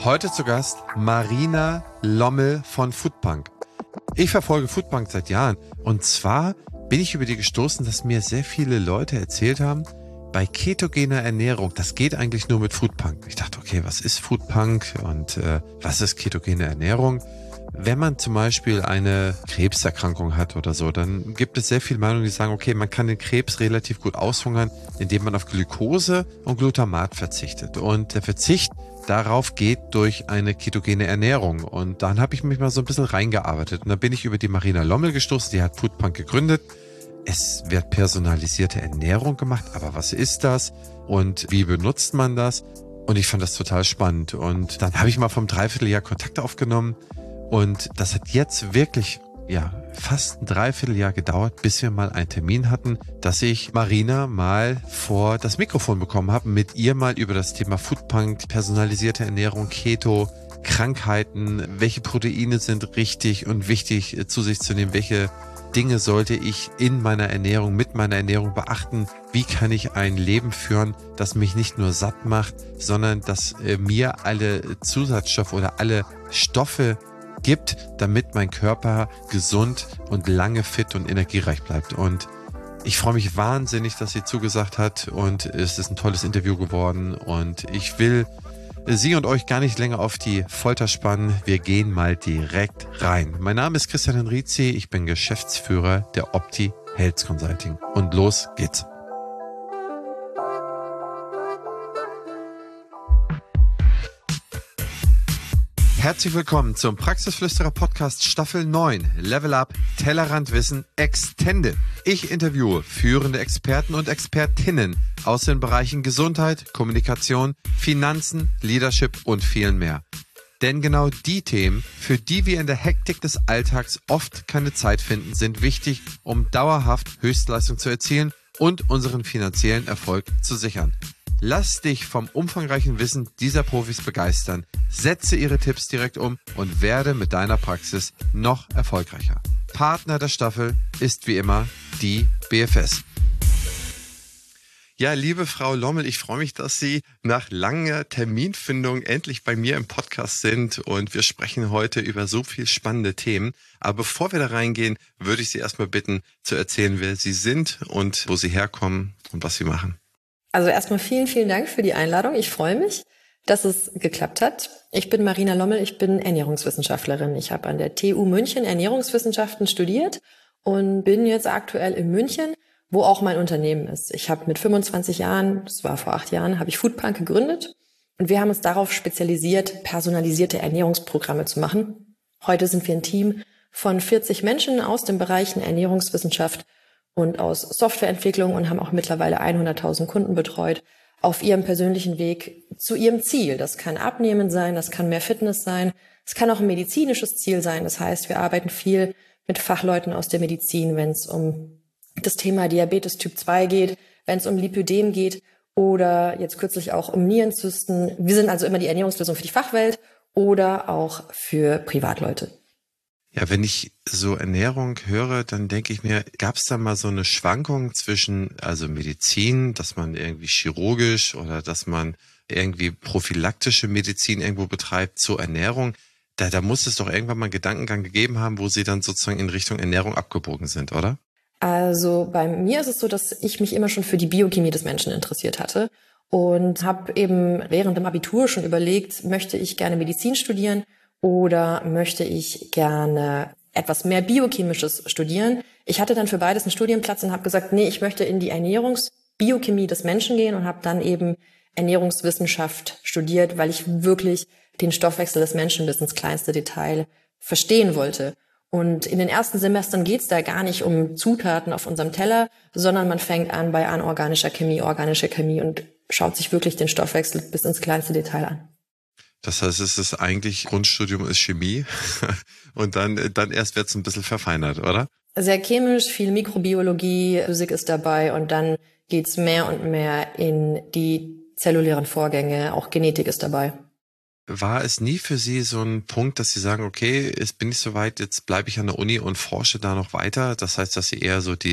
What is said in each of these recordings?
Heute zu Gast Marina Lommel von Foodpunk. Ich verfolge Foodpunk seit Jahren und zwar bin ich über die gestoßen, dass mir sehr viele Leute erzählt haben, bei ketogener Ernährung, das geht eigentlich nur mit Foodpunk. Ich dachte, okay, was ist Foodpunk und was ist ketogene Ernährung? Wenn man zum Beispiel eine Krebserkrankung hat oder so, dann gibt es sehr viele Meinungen, die sagen, okay, man kann den Krebs relativ gut aushungern, indem man auf Glucose und Glutamat verzichtet. Und der Verzicht darauf geht durch eine ketogene Ernährung. Und dann habe ich mich mal so ein bisschen reingearbeitet. Und dann bin ich über die Marina Lommel gestoßen, die hat Foodpunk gegründet. Es wird personalisierte Ernährung gemacht, aber was ist das und wie benutzt man das? Und ich fand das total spannend. Und dann habe ich mal vom Dreivierteljahr Kontakt aufgenommen. Und das hat jetzt wirklich, fast ein Dreivierteljahr gedauert, bis wir mal einen Termin hatten, dass ich Marina mal vor das Mikrofon bekommen habe, mit ihr mal über das Thema Foodpunk, personalisierte Ernährung, Keto, Krankheiten, welche Proteine sind richtig und wichtig zu sich zu nehmen, welche Dinge sollte ich in meiner Ernährung, mit meiner Ernährung beachten, wie kann ich ein Leben führen, das mich nicht nur satt macht, sondern das mir alle Zusatzstoffe oder alle Stoffe gibt, damit mein Körper gesund und lange fit und energiereich bleibt. Und ich freue mich wahnsinnig, dass sie zugesagt hat und es ist ein tolles Interview geworden und ich will Sie und euch gar nicht länger auf die Folter spannen. Wir gehen mal direkt rein. Mein Name ist Christian Henrizi, ich bin Geschäftsführer der Opti Health Consulting. Und los geht's. Herzlich willkommen zum Praxisflüsterer Podcast Staffel 9, Level Up, Tellerrandwissen Extended. Ich interviewe führende Experten und Expertinnen aus den Bereichen Gesundheit, Kommunikation, Finanzen, Leadership und vielen mehr. Denn genau die Themen, für die wir in der Hektik des Alltags oft keine Zeit finden, sind wichtig, um dauerhaft Höchstleistung zu erzielen und unseren finanziellen Erfolg zu sichern. Lass dich vom umfangreichen Wissen dieser Profis begeistern, setze ihre Tipps direkt um und werde mit deiner Praxis noch erfolgreicher. Partner der Staffel ist wie immer die BFS. Ja, liebe Frau Lommel, ich freue mich, dass Sie nach langer Terminfindung endlich bei mir im Podcast sind und wir sprechen heute über so viel spannende Themen. Aber bevor wir da reingehen, würde ich Sie erstmal bitten, zu erzählen, wer Sie sind und wo Sie herkommen und was Sie machen. Also erstmal vielen, vielen Dank für die Einladung. Ich freue mich, dass es geklappt hat. Ich bin Marina Lommel, ich bin Ernährungswissenschaftlerin. Ich habe an der TU München Ernährungswissenschaften studiert und bin jetzt aktuell in München, wo auch mein Unternehmen ist. Ich habe mit 25 Jahren, das war vor 8 Jahren, habe ich Foodpunk gegründet und wir haben uns darauf spezialisiert, personalisierte Ernährungsprogramme zu machen. Heute sind wir ein Team von 40 Menschen aus den Bereichen Ernährungswissenschaft und aus Softwareentwicklung und haben auch mittlerweile 100.000 Kunden betreut auf ihrem persönlichen Weg zu ihrem Ziel. Das kann Abnehmen sein, das kann mehr Fitness sein, es kann auch ein medizinisches Ziel sein. Das heißt, wir arbeiten viel mit Fachleuten aus der Medizin, wenn es um das Thema Diabetes Typ 2 geht, wenn es um Lipödem geht oder jetzt kürzlich auch um Nierenzysten. Wir sind also immer die Ernährungslösung für die Fachwelt oder auch für Privatleute. Ja, wenn ich so Ernährung höre, dann denke ich mir, gab es da mal so eine Schwankung zwischen, also Medizin, dass man irgendwie chirurgisch oder dass man irgendwie prophylaktische Medizin irgendwo betreibt zur Ernährung? Da muss es doch irgendwann mal einen Gedankengang gegeben haben, wo Sie dann sozusagen in Richtung Ernährung abgebogen sind, oder? Also bei mir ist es so, dass ich mich immer schon für die Biochemie des Menschen interessiert hatte und habe eben während dem Abitur schon überlegt, möchte ich gerne Medizin studieren oder möchte ich gerne etwas mehr Biochemisches studieren? Ich hatte dann für beides einen Studienplatz und habe gesagt, nee, ich möchte in die Ernährungsbiochemie des Menschen gehen und habe dann eben Ernährungswissenschaft studiert, weil ich wirklich den Stoffwechsel des Menschen bis ins kleinste Detail verstehen wollte. Und in den ersten Semestern geht's da gar nicht um Zutaten auf unserem Teller, sondern man fängt an bei anorganischer Chemie, organischer Chemie und schaut sich wirklich den Stoffwechsel bis ins kleinste Detail an. Das heißt, es ist eigentlich, Grundstudium ist Chemie und dann erst wird's ein bisschen verfeinert, oder? Sehr chemisch, viel Mikrobiologie, Physik ist dabei und dann geht's mehr und mehr in die zellulären Vorgänge, auch Genetik ist dabei. War es nie für Sie so ein Punkt, dass Sie sagen, okay, jetzt bin ich soweit, jetzt bleibe ich an der Uni und forsche da noch weiter? Das heißt, dass Sie eher so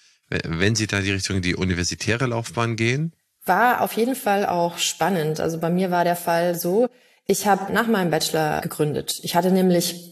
wenn Sie da die Richtung die universitäre Laufbahn gehen? War auf jeden Fall auch spannend. Also bei mir war der Fall so, Ich habe nach meinem Bachelor gegründet. Ich hatte nämlich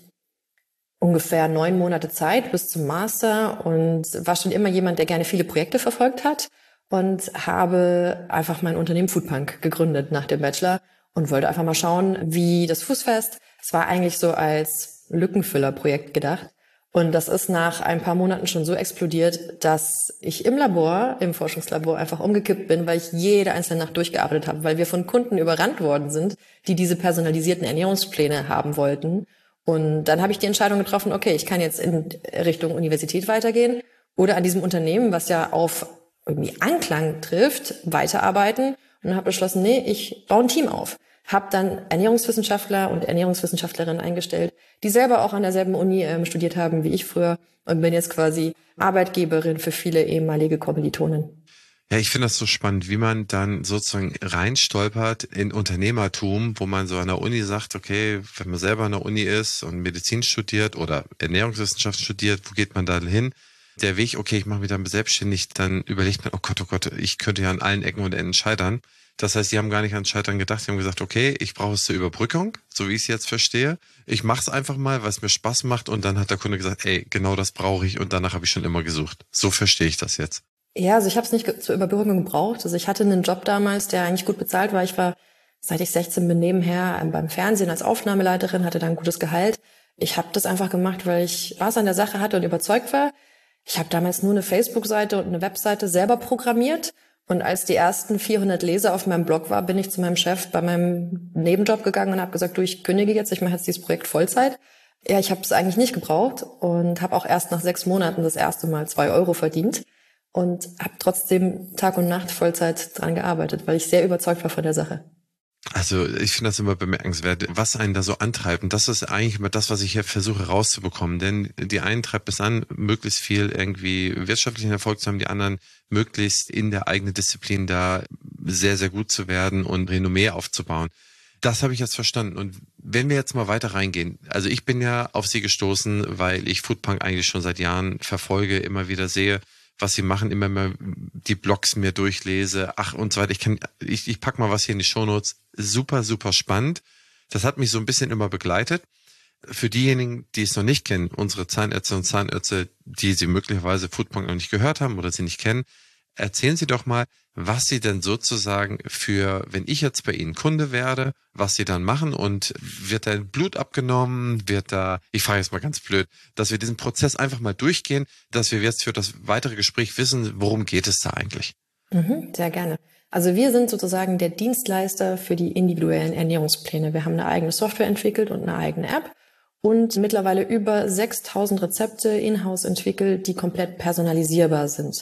ungefähr 9 Monate Zeit bis zum Master und war schon immer jemand, der gerne viele Projekte verfolgt hat und habe einfach mein Unternehmen Foodpunk gegründet nach dem Bachelor und wollte einfach mal schauen, wie das Fuß fasst. Es war eigentlich so als Lückenfüllerprojekt gedacht. Und das ist nach ein paar Monaten schon so explodiert, dass ich im Labor, im Forschungslabor einfach umgekippt bin, weil ich jede einzelne Nacht durchgearbeitet habe, weil wir von Kunden überrannt worden sind, die diese personalisierten Ernährungspläne haben wollten. Und dann habe ich die Entscheidung getroffen, okay, ich kann jetzt in Richtung Universität weitergehen oder an diesem Unternehmen, was ja auf irgendwie Anklang trifft, weiterarbeiten und habe beschlossen, nee, ich baue ein Team auf. Habe dann Ernährungswissenschaftler und Ernährungswissenschaftlerinnen eingestellt, die selber auch an derselben Uni studiert haben wie ich früher und bin jetzt quasi Arbeitgeberin für viele ehemalige Kommilitonen. Ja, ich finde das so spannend, wie man dann sozusagen reinstolpert in Unternehmertum, wo man so an der Uni sagt, okay, wenn man selber an der Uni ist und Medizin studiert oder Ernährungswissenschaft studiert, wo geht man da hin? Der Weg, okay, ich mache mich dann selbstständig, dann überlegt man, oh Gott, ich könnte ja an allen Ecken und Enden scheitern. Das heißt, die haben gar nicht ans Scheitern gedacht, die haben gesagt, okay, ich brauche es zur Überbrückung, so wie ich es jetzt verstehe. Ich mache es einfach mal, weil es mir Spaß macht und dann hat der Kunde gesagt, ey, genau das brauche ich und danach habe ich schon immer gesucht. So verstehe ich das jetzt. Ja, also ich habe es nicht zur Überbrückung gebraucht. Also ich hatte einen Job damals, der eigentlich gut bezahlt war. Ich war, seit ich 16 bin, nebenher beim Fernsehen als Aufnahmeleiterin, hatte da ein gutes Gehalt. Ich habe das einfach gemacht, weil ich Spaß an der Sache hatte und überzeugt war. Ich habe damals nur eine Facebook-Seite und eine Webseite selber programmiert. Und als die ersten 400 Leser auf meinem Blog war, bin ich zu meinem Chef bei meinem Nebenjob gegangen und habe gesagt, du, ich kündige jetzt, ich mache jetzt dieses Projekt Vollzeit. Ja, ich habe es eigentlich nicht gebraucht und habe auch erst nach 6 Monaten das erste Mal 2 Euro verdient. Und habe trotzdem Tag und Nacht Vollzeit dran gearbeitet, weil ich sehr überzeugt war von der Sache. Also ich finde das immer bemerkenswert, was einen da so antreibt. Und das ist eigentlich immer das, was ich hier versuche rauszubekommen. Denn die einen treibt es an, möglichst viel irgendwie wirtschaftlichen Erfolg zu haben, die anderen möglichst in der eigenen Disziplin da sehr, sehr gut zu werden und Renommee aufzubauen. Das habe ich jetzt verstanden. Und wenn wir jetzt mal weiter reingehen, also ich bin ja auf Sie gestoßen, weil ich Foodpunk eigentlich schon seit Jahren verfolge, immer wieder sehe, was sie machen, immer mal die Blogs mir durchlese, ach und so weiter. Ich pack mal was hier in die Shownotes. Super, super spannend. Das hat mich so ein bisschen immer begleitet. Für diejenigen, die es noch nicht kennen, unsere Zahnärzte und Zahnärzte, die Sie möglicherweise Foodpunk noch nicht gehört haben oder Sie nicht kennen, erzählen Sie doch mal, was Sie denn sozusagen wenn ich jetzt bei Ihnen Kunde werde, was Sie dann machen und wird da Blut abgenommen, ich frage jetzt mal ganz blöd, dass wir diesen Prozess einfach mal durchgehen, dass wir jetzt für das weitere Gespräch wissen, worum geht es da eigentlich? Sehr gerne. Also wir sind sozusagen der Dienstleister für die individuellen Ernährungspläne. Wir haben eine eigene Software entwickelt und eine eigene App und mittlerweile über 6.000 Rezepte in-house entwickelt, die komplett personalisierbar sind.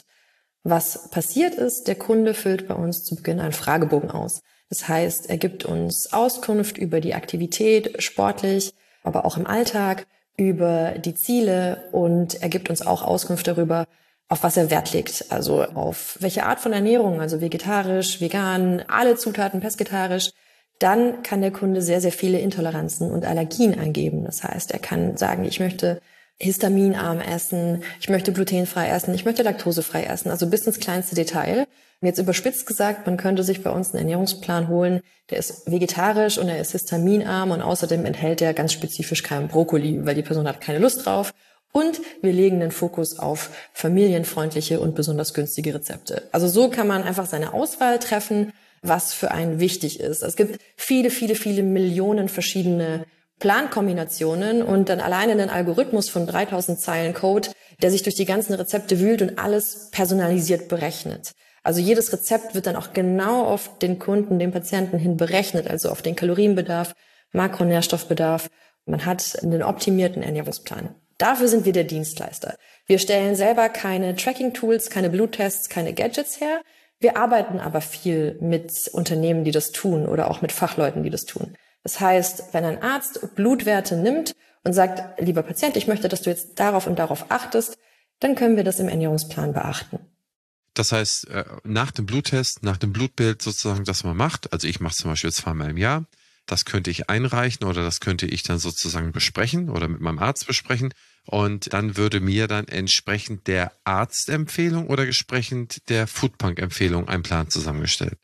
Was passiert ist, der Kunde füllt bei uns zu Beginn einen Fragebogen aus. Das heißt, er gibt uns Auskunft über die Aktivität, sportlich, aber auch im Alltag, über die Ziele und er gibt uns auch Auskunft darüber, auf was er Wert legt. Also auf welche Art von Ernährung, also vegetarisch, vegan, alle Zutaten pesketarisch. Dann kann der Kunde sehr, sehr viele Intoleranzen und Allergien angeben. Das heißt, er kann sagen, ich möchte histaminarm essen, ich möchte glutenfrei essen, ich möchte laktosefrei essen, also bis ins kleinste Detail. Und jetzt überspitzt gesagt, man könnte sich bei uns einen Ernährungsplan holen, der ist vegetarisch und er ist histaminarm und außerdem enthält er ganz spezifisch keinen Brokkoli, weil die Person hat keine Lust drauf. Und wir legen den Fokus auf familienfreundliche und besonders günstige Rezepte. Also so kann man einfach seine Auswahl treffen, was für einen wichtig ist. Es gibt viele, viele, viele Millionen verschiedene Plankombinationen und dann alleine einen Algorithmus von 3000 Zeilen Code, der sich durch die ganzen Rezepte wühlt und alles personalisiert berechnet. Also jedes Rezept wird dann auch genau auf den Kunden, den Patienten hin berechnet, also auf den Kalorienbedarf, Makronährstoffbedarf. Man hat einen optimierten Ernährungsplan. Dafür sind wir der Dienstleister. Wir stellen selber keine Tracking-Tools, keine Bluttests, keine Gadgets her. Wir arbeiten aber viel mit Unternehmen, die das tun oder auch mit Fachleuten, die das tun. Das heißt, wenn ein Arzt Blutwerte nimmt und sagt, lieber Patient, ich möchte, dass du jetzt darauf und darauf achtest, dann können wir das im Ernährungsplan beachten. Das heißt, nach dem Bluttest, nach dem Blutbild sozusagen, das man macht, also ich mache es zum Beispiel 2-mal im Jahr, das könnte ich einreichen oder das könnte ich dann sozusagen besprechen oder mit meinem Arzt besprechen und dann würde mir dann entsprechend der Arztempfehlung oder entsprechend der Foodpunk-Empfehlung ein Plan zusammengestellt.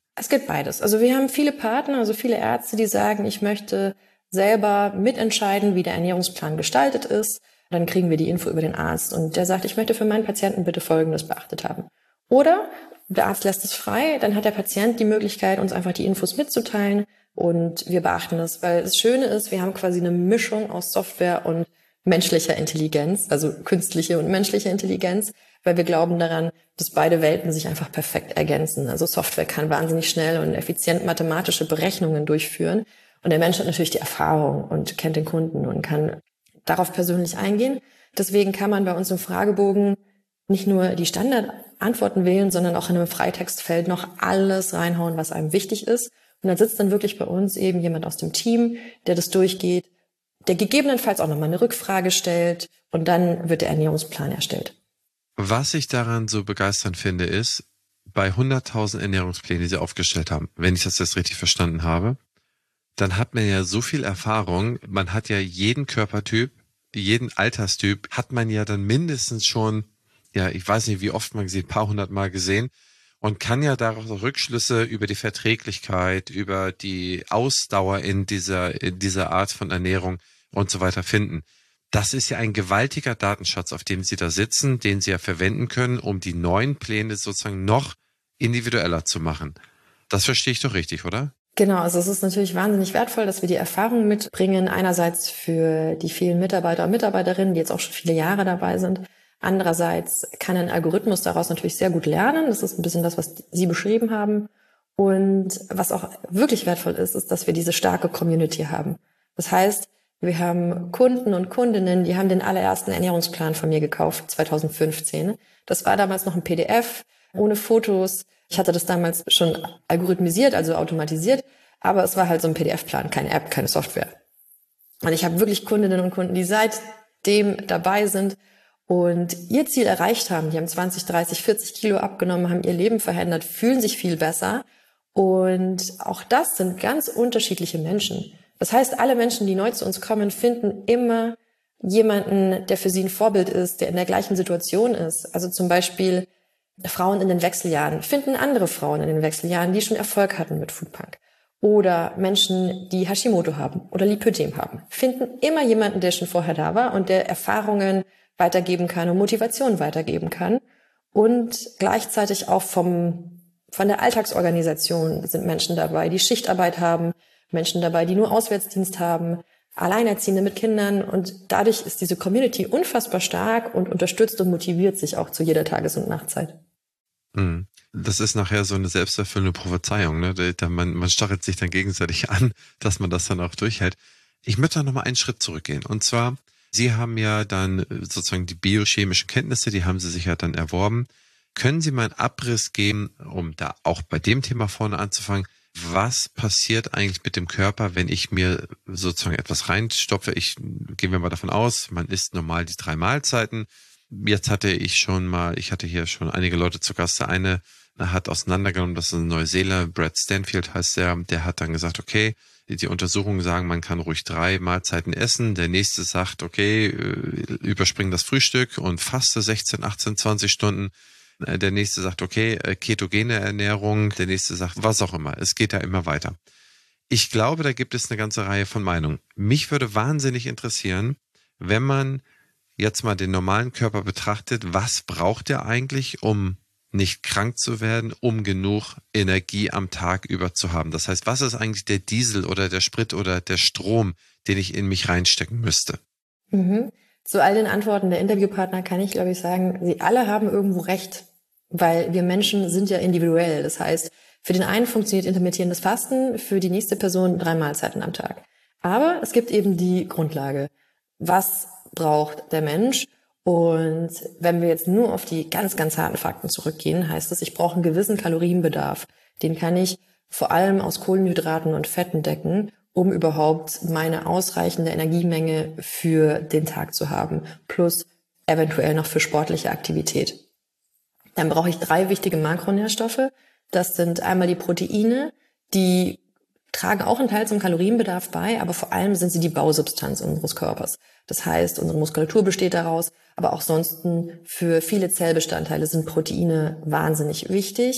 Es gibt beides. Also wir haben viele Partner, also viele Ärzte, die sagen, ich möchte selber mitentscheiden, wie der Ernährungsplan gestaltet ist. Dann kriegen wir die Info über den Arzt und der sagt, ich möchte für meinen Patienten bitte Folgendes beachtet haben. Oder der Arzt lässt es frei, dann hat der Patient die Möglichkeit, uns einfach die Infos mitzuteilen und wir beachten es. Weil das Schöne ist, wir haben quasi eine Mischung aus Software und menschlicher Intelligenz, also künstliche und menschliche Intelligenz, weil wir glauben daran, dass beide Welten sich einfach perfekt ergänzen. Also Software kann wahnsinnig schnell und effizient mathematische Berechnungen durchführen und der Mensch hat natürlich die Erfahrung und kennt den Kunden und kann darauf persönlich eingehen. Deswegen kann man bei uns im Fragebogen nicht nur die Standardantworten wählen, sondern auch in einem Freitextfeld noch alles reinhauen, was einem wichtig ist. Und dann sitzt dann wirklich bei uns eben jemand aus dem Team, der das durchgeht, der gegebenenfalls auch nochmal eine Rückfrage stellt und dann wird der Ernährungsplan erstellt. Was ich daran so begeisternd finde, ist, bei 100.000 Ernährungsplänen, die Sie aufgestellt haben, wenn ich das jetzt richtig verstanden habe, dann hat man ja so viel Erfahrung, man hat ja jeden Körpertyp, jeden Alterstyp, hat man ja dann mindestens schon, ja, ich weiß nicht, wie oft man gesehen, ein paar hundert Mal gesehen und kann ja daraus auch Rückschlüsse über die Verträglichkeit, über die Ausdauer in dieser Art von Ernährung und so weiter finden. Das ist ja ein gewaltiger Datenschatz, auf dem Sie da sitzen, den Sie ja verwenden können, um die neuen Pläne sozusagen noch individueller zu machen. Das verstehe ich doch richtig, oder? Genau, also es ist natürlich wahnsinnig wertvoll, dass wir die Erfahrung mitbringen, einerseits für die vielen Mitarbeiter und Mitarbeiterinnen, die jetzt auch schon viele Jahre dabei sind. Andererseits kann ein Algorithmus daraus natürlich sehr gut lernen. Das ist ein bisschen das, was Sie beschrieben haben. Und was auch wirklich wertvoll ist, ist, dass wir diese starke Community haben. Das heißt, wir haben Kunden und Kundinnen, die haben den allerersten Ernährungsplan von mir gekauft, 2015. Das war damals noch ein PDF, ohne Fotos. Ich hatte das damals schon algorithmisiert, also automatisiert, aber es war halt so ein PDF-Plan, keine App, keine Software. Und ich habe wirklich Kundinnen und Kunden, die seitdem dabei sind und ihr Ziel erreicht haben. Die haben 20, 30, 40 Kilo abgenommen, haben ihr Leben verändert, fühlen sich viel besser. Und auch das sind ganz unterschiedliche Menschen. Das heißt, alle Menschen, die neu zu uns kommen, finden immer jemanden, der für sie ein Vorbild ist, der in der gleichen Situation ist. Also zum Beispiel Frauen in den Wechseljahren finden andere Frauen in den Wechseljahren, die schon Erfolg hatten mit Foodpunk. Oder Menschen, die Hashimoto haben oder Lipödem haben, finden immer jemanden, der schon vorher da war und der Erfahrungen weitergeben kann und Motivation weitergeben kann. Und gleichzeitig auch von der Alltagsorganisation sind Menschen dabei, die Schichtarbeit haben, Menschen dabei, die nur Auswärtsdienst haben, Alleinerziehende mit Kindern. Und dadurch ist diese Community unfassbar stark und unterstützt und motiviert sich auch zu jeder Tages- und Nachtzeit. Das ist nachher so eine selbsterfüllende Prophezeiung, ne? Man stachelt sich dann gegenseitig an, dass man das dann auch durchhält. Ich möchte noch mal einen Schritt zurückgehen. Und zwar, Sie haben ja dann sozusagen die biochemischen Kenntnisse, die haben Sie sich ja dann erworben. Können Sie mal einen Abriss geben, um da auch bei dem Thema vorne anzufangen? Was passiert eigentlich mit dem Körper, wenn ich mir sozusagen etwas reinstopfe? Gehen wir mal davon aus, man isst normal die 3 Mahlzeiten. Jetzt hatte ich hier schon einige Leute zu Gast. Der eine hat auseinandergenommen, das ist ein Neuseeländer, Brad Stanfield heißt der hat dann gesagt, okay, die Untersuchungen sagen, man kann ruhig 3 Mahlzeiten essen. Der nächste sagt, okay, überspring das Frühstück und faste 16, 18, 20 Stunden. Der nächste sagt, okay, ketogene Ernährung. Der nächste sagt, was auch immer. Es geht ja immer weiter. Ich glaube, da gibt es eine ganze Reihe von Meinungen. Mich würde wahnsinnig interessieren, wenn man jetzt mal den normalen Körper betrachtet, was braucht er eigentlich, um nicht krank zu werden, um genug Energie am Tag über zu haben? Das heißt, was ist eigentlich der Diesel oder der Sprit oder der Strom, den ich in mich reinstecken müsste? Zu all den Antworten der Interviewpartner kann ich, glaube ich, sagen, sie alle haben irgendwo recht, weil wir Menschen sind ja individuell. Das heißt, für den einen funktioniert intermittierendes Fasten, für die nächste Person 3 Mahlzeiten am Tag. Aber es gibt eben die Grundlage. Was braucht der Mensch? Und wenn wir jetzt nur auf die ganz, ganz harten Fakten zurückgehen, heißt es, ich brauche einen gewissen Kalorienbedarf. Den kann ich vor allem aus Kohlenhydraten und Fetten decken, um überhaupt meine ausreichende Energiemenge für den Tag zu haben. Plus eventuell noch für sportliche Aktivität. Dann brauche ich 3 wichtige Makronährstoffe. Das sind einmal die Proteine, die tragen auch einen Teil zum Kalorienbedarf bei, aber vor allem sind sie die Bausubstanz unseres Körpers. Das heißt, unsere Muskulatur besteht daraus, aber auch sonst für viele Zellbestandteile sind Proteine wahnsinnig wichtig.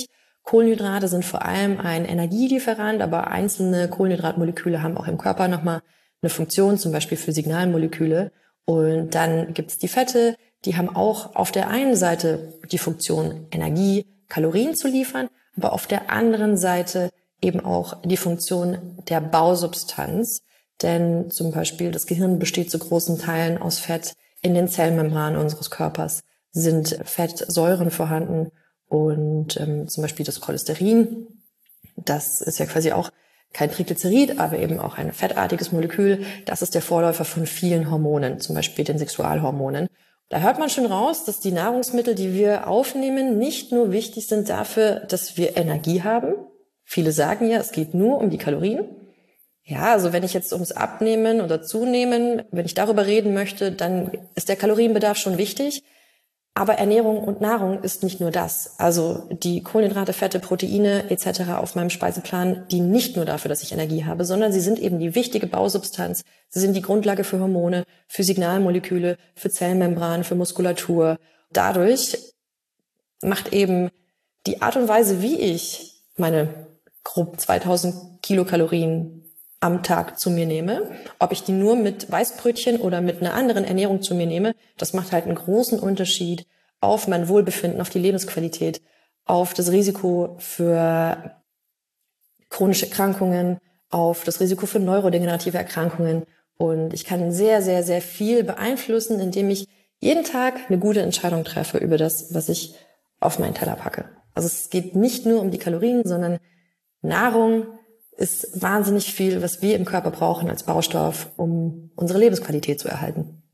Kohlenhydrate sind vor allem ein Energielieferant, aber einzelne Kohlenhydratmoleküle haben auch im Körper nochmal eine Funktion, zum Beispiel für Signalmoleküle. Und dann gibt es die Fette, die haben auch auf der einen Seite die Funktion, Energie, Kalorien zu liefern, aber auf der anderen Seite eben auch die Funktion der Bausubstanz. Denn zum Beispiel das Gehirn besteht zu großen Teilen aus Fett. In den Zellmembranen unseres Körpers sind Fettsäuren vorhanden und zum Beispiel das Cholesterin. Das ist ja quasi auch kein Triglycerid, aber eben auch ein fettartiges Molekül. Das ist der Vorläufer von vielen Hormonen, zum Beispiel den Sexualhormonen. Da hört man schon raus, dass die Nahrungsmittel, die wir aufnehmen, nicht nur wichtig sind dafür, dass wir Energie haben. Viele sagen ja, es geht nur um die Kalorien. Ja, also wenn ich jetzt ums Abnehmen oder Zunehmen, wenn ich darüber reden möchte, dann ist der Kalorienbedarf schon wichtig. Aber Ernährung und Nahrung ist nicht nur das. Also die Kohlenhydrate, Fette, Proteine etc. auf meinem Speiseplan dienen nicht nur dafür, dass ich Energie habe, sondern sie sind eben die wichtige Bausubstanz. Sie sind die Grundlage für Hormone, für Signalmoleküle, für Zellmembranen, für Muskulatur. Dadurch macht eben die Art und Weise, wie ich meine grob 2000 Kilokalorien am Tag zu mir nehme, ob ich die nur mit Weißbrötchen oder mit einer anderen Ernährung zu mir nehme, das macht halt einen großen Unterschied auf mein Wohlbefinden, auf die Lebensqualität, auf das Risiko für chronische Erkrankungen, auf das Risiko für neurodegenerative Erkrankungen. Und ich kann sehr, sehr, sehr viel beeinflussen, indem ich jeden Tag eine gute Entscheidung treffe über das, was ich auf meinen Teller packe. Also es geht nicht nur um die Kalorien, sondern Nahrung ist wahnsinnig viel, was wir im Körper brauchen als Baustoff, um unsere Lebensqualität zu erhalten.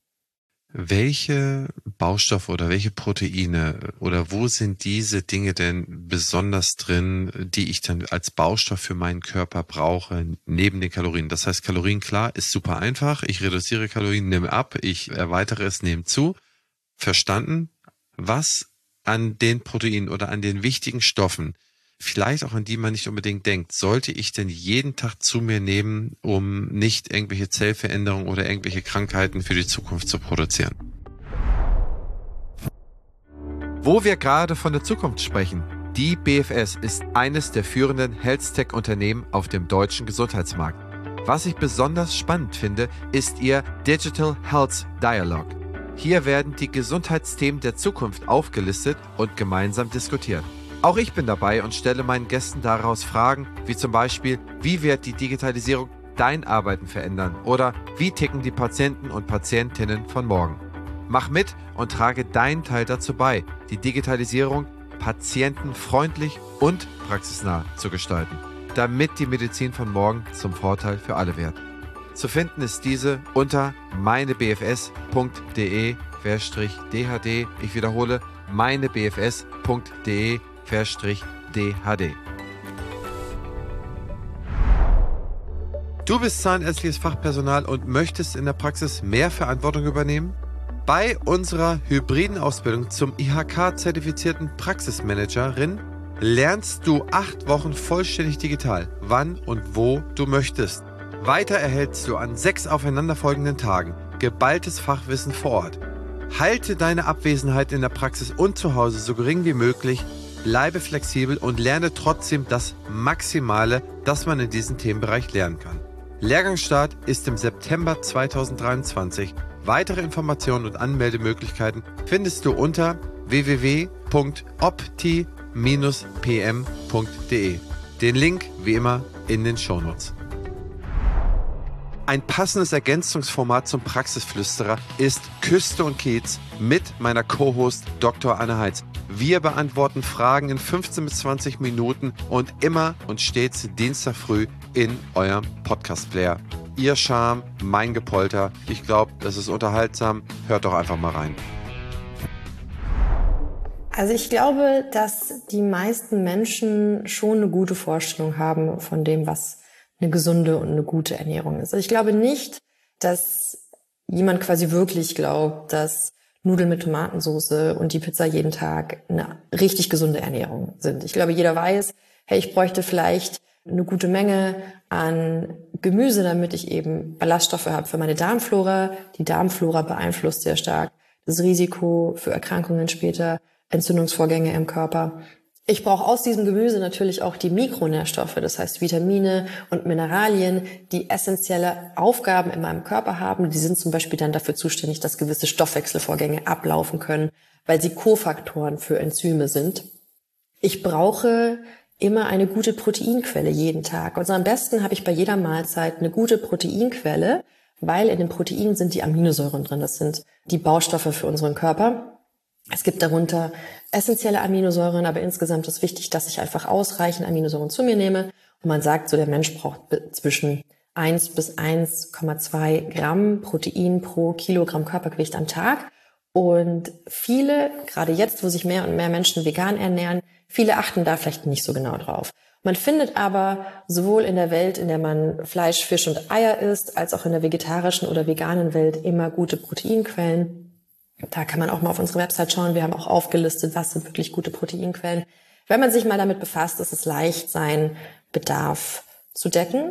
Welche Baustoffe oder welche Proteine oder wo sind diese Dinge denn besonders drin, die ich dann als Baustoff für meinen Körper brauche, neben den Kalorien? Das heißt, Kalorien, klar, ist super einfach. Ich reduziere Kalorien, nehme ab, ich erweitere es, nehme zu. Verstanden? Was an den Proteinen oder an den wichtigen Stoffen, vielleicht auch an die man nicht unbedingt denkt, sollte ich denn jeden Tag zu mir nehmen, um nicht irgendwelche Zellveränderungen oder irgendwelche Krankheiten für die Zukunft zu produzieren? Wo wir gerade von der Zukunft sprechen, die BFS ist eines der führenden Health-Tech-Unternehmen auf dem deutschen Gesundheitsmarkt. Was ich besonders spannend finde, ist ihr Digital Health Dialogue. Hier werden die Gesundheitsthemen der Zukunft aufgelistet und gemeinsam diskutiert. Auch ich bin dabei und stelle meinen Gästen daraus Fragen, wie zum Beispiel, wie wird die Digitalisierung dein Arbeiten verändern oder wie ticken die Patienten und Patientinnen von morgen. Mach mit und trage deinen Teil dazu bei, die Digitalisierung patientenfreundlich und praxisnah zu gestalten, damit die Medizin von morgen zum Vorteil für alle wird. Zu finden ist diese unter meinebfs.de/dhd. Ich wiederhole, meinebfs.de/dhd. Du bist zahnärztliches Fachpersonal und möchtest in der Praxis mehr Verantwortung übernehmen? Bei unserer hybriden Ausbildung zum IHK-zertifizierten Praxismanagerin lernst du 8 Wochen vollständig digital, wann und wo du möchtest. Weiter erhältst du an 6 aufeinanderfolgenden Tagen geballtes Fachwissen vor Ort. Halte deine Abwesenheit in der Praxis und zu Hause so gering wie möglich. Bleibe flexibel und lerne trotzdem das Maximale, das man in diesem Themenbereich lernen kann. Lehrgangsstart ist im September 2023. Weitere Informationen und Anmeldemöglichkeiten findest du unter www.opti-pm.de. Den Link wie immer in den Shownotes. Ein passendes Ergänzungsformat zum Praxisflüsterer ist Küste und Kiez mit meiner Co-Host Dr. Anne Heitz. Wir beantworten Fragen in 15 bis 20 Minuten und immer und stets Dienstag früh in eurem Podcast-Player. Ihr Charme, mein Gepolter. Ich glaube, das ist unterhaltsam. Hört doch einfach mal rein. Also ich glaube, dass die meisten Menschen schon eine gute Vorstellung haben von dem, was eine gesunde und eine gute Ernährung ist. Also ich glaube nicht, dass jemand quasi wirklich glaubt, dass Nudeln mit Tomatensauce und die Pizza jeden Tag eine richtig gesunde Ernährung sind. Ich glaube, jeder weiß, hey, ich bräuchte vielleicht eine gute Menge an Gemüse, damit ich eben Ballaststoffe habe für meine Darmflora. Die Darmflora beeinflusst sehr stark das Risiko für Erkrankungen später, Entzündungsvorgänge im Körper. Ich brauche aus diesem Gemüse natürlich auch die Mikronährstoffe, das heißt Vitamine und Mineralien, die essentielle Aufgaben in meinem Körper haben. Die sind zum Beispiel dann dafür zuständig, dass gewisse Stoffwechselvorgänge ablaufen können, weil sie Kofaktoren für Enzyme sind. Ich brauche immer eine gute Proteinquelle jeden Tag. Also am besten habe ich bei jeder Mahlzeit eine gute Proteinquelle, weil in den Proteinen sind die Aminosäuren drin. Das sind die Baustoffe für unseren Körper. Es gibt darunter essentielle Aminosäuren, aber insgesamt ist wichtig, dass ich einfach ausreichend Aminosäuren zu mir nehme. Und man sagt so, der Mensch braucht zwischen 1 bis 1,2 Gramm Protein pro Kilogramm Körpergewicht am Tag. Und viele, gerade jetzt, wo sich mehr und mehr Menschen vegan ernähren, viele achten da vielleicht nicht so genau drauf. Man findet aber sowohl in der Welt, in der man Fleisch, Fisch und Eier isst, als auch in der vegetarischen oder veganen Welt immer gute Proteinquellen. Da kann man auch mal auf unsere Website schauen. Wir haben auch aufgelistet, was sind wirklich gute Proteinquellen. Wenn man sich mal damit befasst, ist es leicht, seinen Bedarf zu decken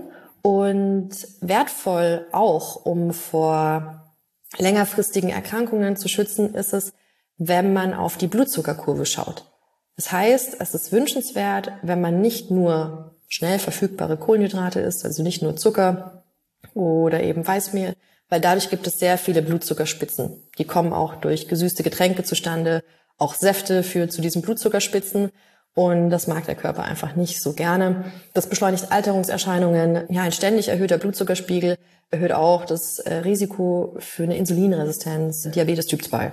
und wertvoll auch, um vor längerfristigen Erkrankungen zu schützen, ist es, wenn man auf die Blutzuckerkurve schaut. Das heißt, es ist wünschenswert, wenn man nicht nur schnell verfügbare Kohlenhydrate isst, also nicht nur Zucker oder eben Weißmehl, weil dadurch gibt es sehr viele Blutzuckerspitzen. Die kommen auch durch gesüßte Getränke zustande. Auch Säfte führen zu diesen Blutzuckerspitzen. Und das mag der Körper einfach nicht so gerne. Das beschleunigt Alterungserscheinungen. Ja, ein ständig erhöhter Blutzuckerspiegel erhöht auch das Risiko für eine Insulinresistenz, Diabetes Typ 2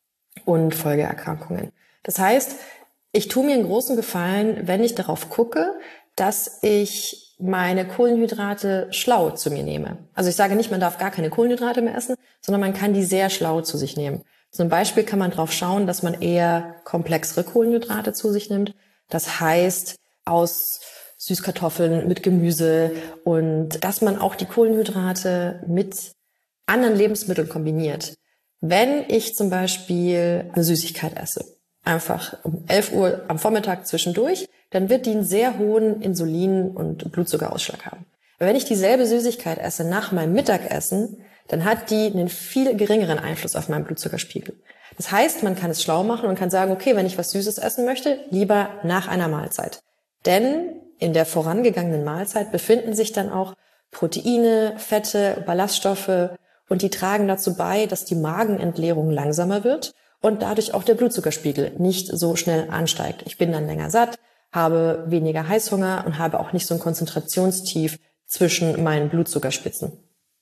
und Folgeerkrankungen. Das heißt, ich tue mir einen großen Gefallen, wenn ich darauf gucke, dass ich meine Kohlenhydrate schlau zu mir nehme. Also ich sage nicht, man darf gar keine Kohlenhydrate mehr essen, sondern man kann die sehr schlau zu sich nehmen. Zum Beispiel kann man darauf schauen, dass man eher komplexere Kohlenhydrate zu sich nimmt. Das heißt, aus Süßkartoffeln mit Gemüse und dass man auch die Kohlenhydrate mit anderen Lebensmitteln kombiniert. Wenn ich zum Beispiel eine Süßigkeit esse, einfach um 11 Uhr am Vormittag zwischendurch, dann wird die einen sehr hohen Insulin- und Blutzuckerausschlag haben. Wenn ich dieselbe Süßigkeit esse nach meinem Mittagessen, dann hat die einen viel geringeren Einfluss auf meinen Blutzuckerspiegel. Das heißt, man kann es schlau machen und kann sagen, okay, wenn ich was Süßes essen möchte, lieber nach einer Mahlzeit. Denn in der vorangegangenen Mahlzeit befinden sich dann auch Proteine, Fette, Ballaststoffe und die tragen dazu bei, dass die Magenentleerung langsamer wird und dadurch auch der Blutzuckerspiegel nicht so schnell ansteigt. Ich bin dann länger satt, habe weniger Heißhunger und habe auch nicht so ein Konzentrationstief zwischen meinen Blutzuckerspitzen.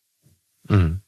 Mhm.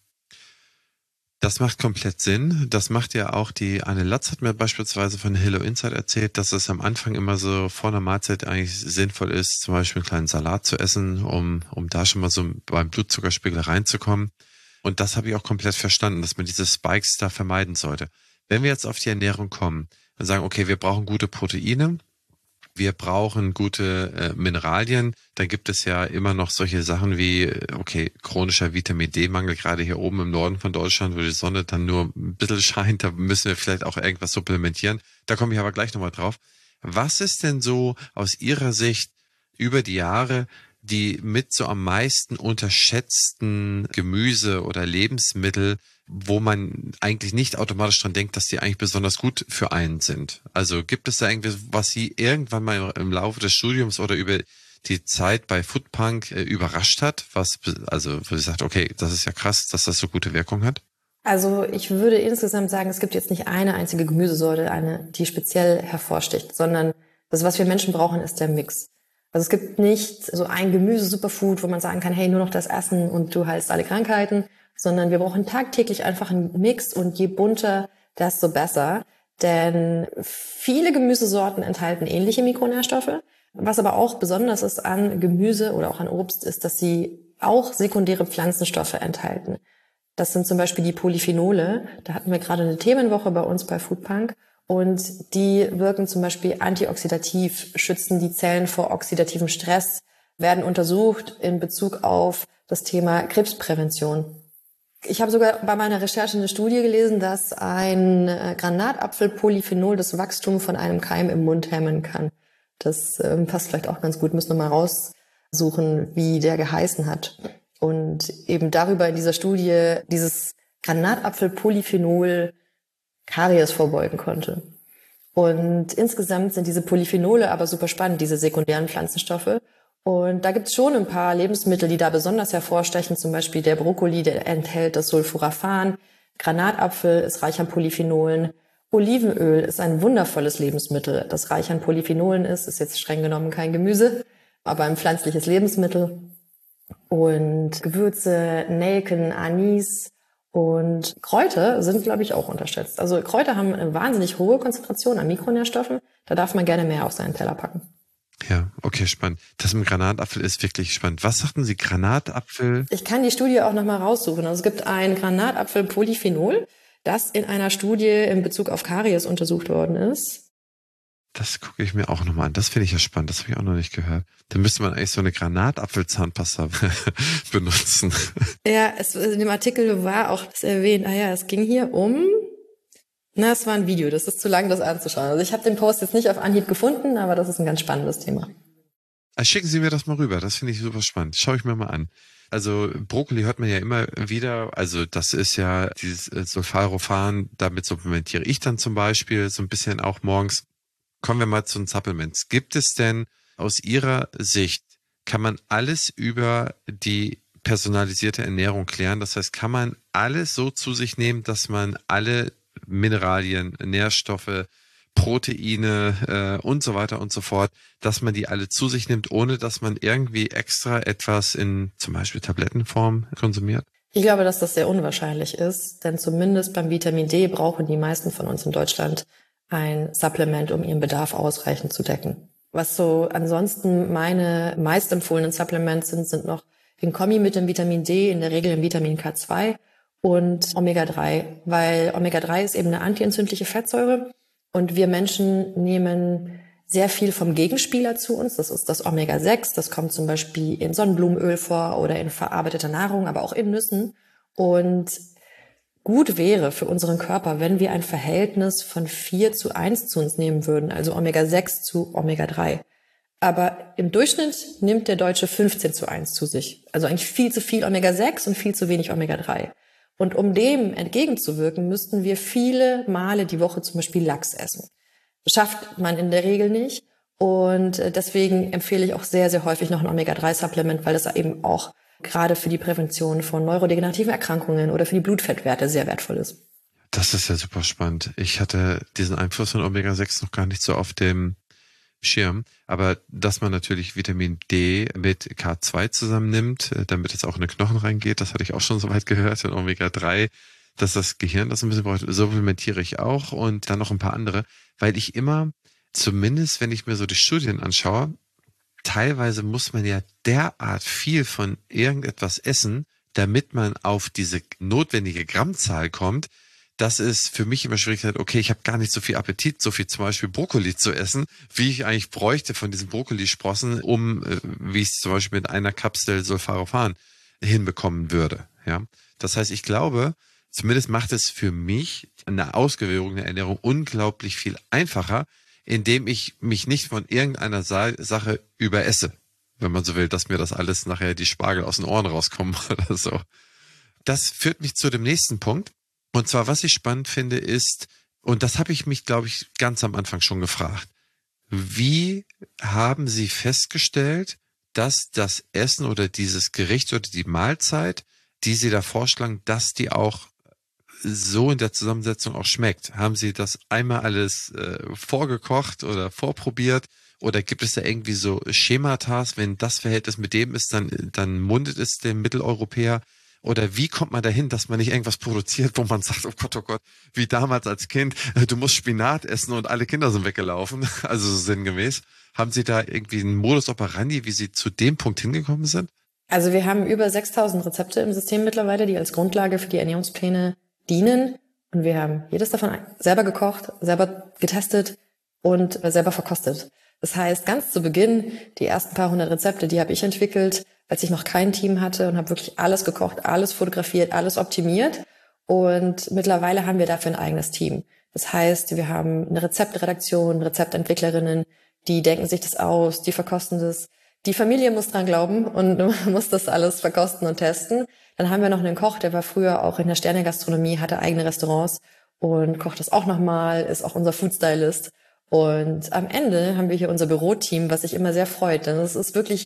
Das macht komplett Sinn. Das macht ja auch die Anne Latz hat mir beispielsweise von Hello Insight erzählt, dass es am Anfang immer so vor einer Mahlzeit eigentlich sinnvoll ist, zum Beispiel einen kleinen Salat zu essen, um da schon mal so beim Blutzuckerspiegel reinzukommen. Und das habe ich auch komplett verstanden, dass man diese Spikes da vermeiden sollte. Wenn wir jetzt auf die Ernährung kommen und sagen, okay, wir brauchen gute Proteine, wir brauchen gute Mineralien, dann gibt es ja immer noch solche Sachen wie, okay, chronischer Vitamin D-Mangel, gerade hier oben im Norden von Deutschland, wo die Sonne dann nur ein bisschen scheint, da müssen wir vielleicht auch irgendwas supplementieren. Da komme ich aber gleich nochmal drauf. Was ist denn so aus Ihrer Sicht über die Jahre die mit so am meisten unterschätzten Gemüse oder Lebensmittel, wo man eigentlich nicht automatisch dran denkt, dass die eigentlich besonders gut für einen sind? Also gibt es da irgendwie, was Sie irgendwann mal im Laufe des Studiums oder über die Zeit bei Foodpunk überrascht hat, also wo Sie sagt, okay, das ist ja krass, dass das so gute Wirkung hat? Also ich würde insgesamt sagen, es gibt jetzt nicht eine einzige Gemüsesorte, die speziell hervorsticht, sondern das, was wir Menschen brauchen, ist der Mix. Also es gibt nicht so ein Gemüse-Superfood, wo man sagen kann, hey, nur noch das essen und du heilst alle Krankheiten, sondern wir brauchen tagtäglich einfach einen Mix und je bunter, desto besser. Denn viele Gemüsesorten enthalten ähnliche Mikronährstoffe. Was aber auch besonders ist an Gemüse oder auch an Obst, ist, dass sie auch sekundäre Pflanzenstoffe enthalten. Das sind zum Beispiel die Polyphenole. Da hatten wir gerade eine Themenwoche bei uns bei Foodpunk. Und die wirken zum Beispiel antioxidativ, schützen die Zellen vor oxidativem Stress, werden untersucht in Bezug auf das Thema Krebsprävention. Ich habe sogar bei meiner Recherche eine Studie gelesen, dass ein Granatapfelpolyphenol das Wachstum von einem Keim im Mund hemmen kann. Das passt vielleicht auch ganz gut. Müssen wir mal raussuchen, wie der geheißen hat. Und eben darüber in dieser Studie dieses Granatapfelpolyphenol Karies vorbeugen konnte. Und insgesamt sind diese Polyphenole aber super spannend, diese sekundären Pflanzenstoffe. Und da gibt's schon ein paar Lebensmittel, die da besonders hervorstechen. Zum Beispiel der Brokkoli, der enthält das Sulforaphan. Granatapfel ist reich an Polyphenolen. Olivenöl ist ein wundervolles Lebensmittel, das reich an Polyphenolen ist jetzt streng genommen kein Gemüse, aber ein pflanzliches Lebensmittel. Und Gewürze, Nelken, Anis und Kräuter sind, glaube ich, auch unterschätzt. Also Kräuter haben eine wahnsinnig hohe Konzentration an Mikronährstoffen. Da darf man gerne mehr auf seinen Teller packen. Ja, okay, spannend. Das mit Granatapfel ist wirklich spannend. Was sagten Sie, Granatapfel? Ich kann die Studie auch nochmal raussuchen. Also es gibt ein Granatapfel-Polyphenol, das in einer Studie in Bezug auf Karies untersucht worden ist. Das gucke ich mir auch nochmal an. Das finde ich ja spannend. Das habe ich auch noch nicht gehört. Dann müsste man eigentlich so eine Granatapfelzahnpasta benutzen. Ja, in dem Artikel war auch das erwähnt. Es ging hier es war ein Video. Das ist zu lang, das anzuschauen. Also ich habe den Post jetzt nicht auf Anhieb gefunden, aber das ist ein ganz spannendes Thema. Schicken Sie mir das mal rüber. Das finde ich super spannend. Schaue ich mir mal an. Also Brokkoli hört man ja immer wieder, also das ist ja dieses Sulforaphan, damit supplementiere ich dann zum Beispiel so ein bisschen auch morgens. Kommen wir mal zu den Supplements. Gibt es denn aus Ihrer Sicht, kann man alles über die personalisierte Ernährung klären? Das heißt, kann man alles so zu sich nehmen, dass man alle Mineralien, Nährstoffe, Proteine und so weiter und so fort, dass man die alle zu sich nimmt, ohne dass man irgendwie extra etwas in zum Beispiel Tablettenform konsumiert? Ich glaube, dass das sehr unwahrscheinlich ist, denn zumindest beim Vitamin D brauchen die meisten von uns in Deutschland ein Supplement, um ihren Bedarf ausreichend zu decken. Was so ansonsten meine meist empfohlenen Supplements sind noch in Kombi mit dem Vitamin D, in der Regel im Vitamin K2 und Omega-3, weil Omega-3 ist eben eine antientzündliche Fettsäure und wir Menschen nehmen sehr viel vom Gegenspieler zu uns. Das ist das Omega-6, das kommt zum Beispiel in Sonnenblumenöl vor oder in verarbeiteter Nahrung, aber auch in Nüssen. Und gut wäre für unseren Körper, wenn wir ein Verhältnis von 4:1 zu uns nehmen würden, also Omega-6 zu Omega-3. Aber im Durchschnitt nimmt der Deutsche 15:1 zu sich. Also eigentlich viel zu viel Omega-6 und viel zu wenig Omega-3. Und um dem entgegenzuwirken, müssten wir viele Male die Woche zum Beispiel Lachs essen. Schafft man in der Regel nicht. Und deswegen empfehle ich auch sehr, sehr häufig noch ein Omega-3-Supplement, weil das eben auch gerade für die Prävention von neurodegenerativen Erkrankungen oder für die Blutfettwerte sehr wertvoll ist. Das ist ja super spannend. Ich hatte diesen Einfluss von Omega-6 noch gar nicht so auf dem Schirm, aber dass man natürlich Vitamin D mit K2 zusammennimmt, damit es auch in den Knochen reingeht, das hatte ich auch schon so weit gehört, und Omega-3, dass das Gehirn das ein bisschen braucht, supplementiere ich auch und dann noch ein paar andere, weil ich immer, zumindest wenn ich mir so die Studien anschaue, teilweise muss man ja derart viel von irgendetwas essen, damit man auf diese notwendige Grammzahl kommt, dass es für mich immer schwierig ist, okay, ich habe gar nicht so viel Appetit, so viel zum Beispiel Brokkoli zu essen, wie ich eigentlich bräuchte von diesen Brokkolisprossen, wie ich es zum Beispiel mit einer Kapsel Sulforaphan hinbekommen würde. Ja, das heißt, ich glaube, zumindest macht es für mich eine ausgewogene Ernährung unglaublich viel einfacher, indem ich mich nicht von irgendeiner Sache überesse, wenn man so will, dass mir das alles nachher die Spargel aus den Ohren rauskommen oder so. Das führt mich zu dem nächsten Punkt. Und zwar, was ich spannend finde, ist, und das habe ich mich, glaube ich, ganz am Anfang schon gefragt, wie haben Sie festgestellt, dass das Essen oder dieses Gericht oder die Mahlzeit, die Sie da vorschlagen, dass die auch so in der Zusammensetzung auch schmeckt? Haben Sie das einmal alles vorgekocht oder vorprobiert? Oder gibt es da irgendwie so Schematas, wenn das Verhältnis mit dem ist, dann mundet es dem Mitteleuropäer? Oder wie kommt man dahin, dass man nicht irgendwas produziert, wo man sagt, oh Gott, wie damals als Kind, du musst Spinat essen und alle Kinder sind weggelaufen, also so sinngemäß. Haben Sie da irgendwie einen Modus operandi, wie Sie zu dem Punkt hingekommen sind? Also wir haben über 6.000 Rezepte im System mittlerweile, die als Grundlage für die Ernährungspläne dienen. Und wir haben jedes davon selber gekocht, selber getestet und selber verkostet. Das heißt, ganz zu Beginn, die ersten paar hundert Rezepte, die habe ich entwickelt, als ich noch kein Team hatte und habe wirklich alles gekocht, alles fotografiert, alles optimiert. Und mittlerweile haben wir dafür ein eigenes Team. Das heißt, wir haben eine Rezeptredaktion, Rezeptentwicklerinnen, die denken sich das aus, die verkosten das. Die Familie muss dran glauben und muss das alles verkosten und testen. Dann haben wir noch einen Koch, der war früher auch in der Sternegastronomie, hatte eigene Restaurants und kocht das auch nochmal, ist auch unser Foodstylist. Und am Ende haben wir hier unser Büroteam, was sich immer sehr freut. Denn es ist wirklich